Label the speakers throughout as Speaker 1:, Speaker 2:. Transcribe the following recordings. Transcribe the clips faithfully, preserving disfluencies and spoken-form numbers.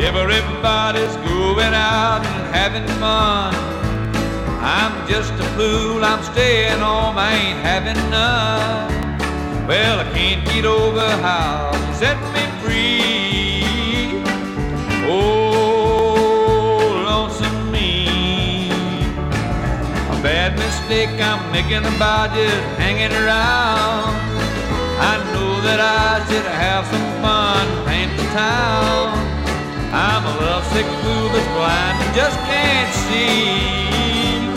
Speaker 1: Everybody's going out and having fun. I'm just a fool, I'm staying home, I ain't having none. Well, I can't get over how you set me free. Oh, lonesome me. A bad mistake I'm making about just hanging around. I know that I should have some fun painting the town. I'm a lovesick fool that's blind and just can't see.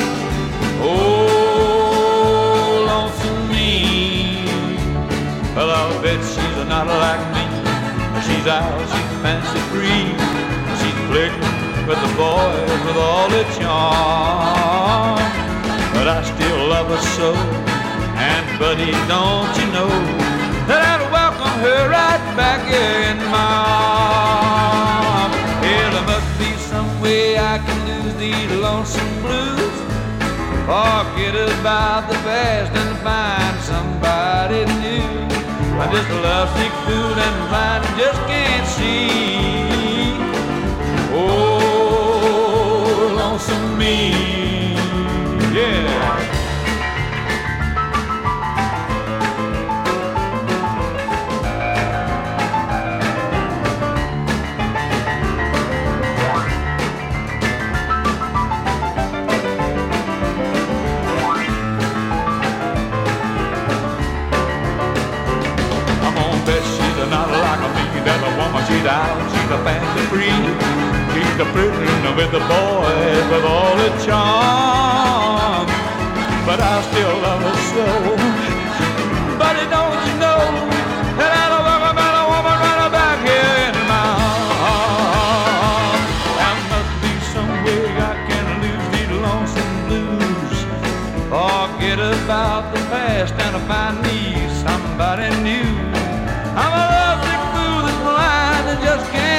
Speaker 1: Oh, lonesome me. Well, I'll bet she's not like me. She's out, she's fancy free. She's flirting with the boys with all the charm. But I still love her so. And buddy, don't you know that I'd welcome her right back in my arms. Well, there must be some way I can lose these lonesome blues. Forget about the past and find somebody new. I'm just a lovesick fool and blind and just can't see. Oh, lonesome me, yeah. Not like me, that a woman, she's out, she's a fancy free. She's a flirting with the boys with all the charm. But I still love her so. Buddy, don't you know that I don't love about a woman right back here in my arms. There must be some way I can lose these lonesome blues. Forget about the past and find me somebody new. I'm a lovesick fool that's blind and just can't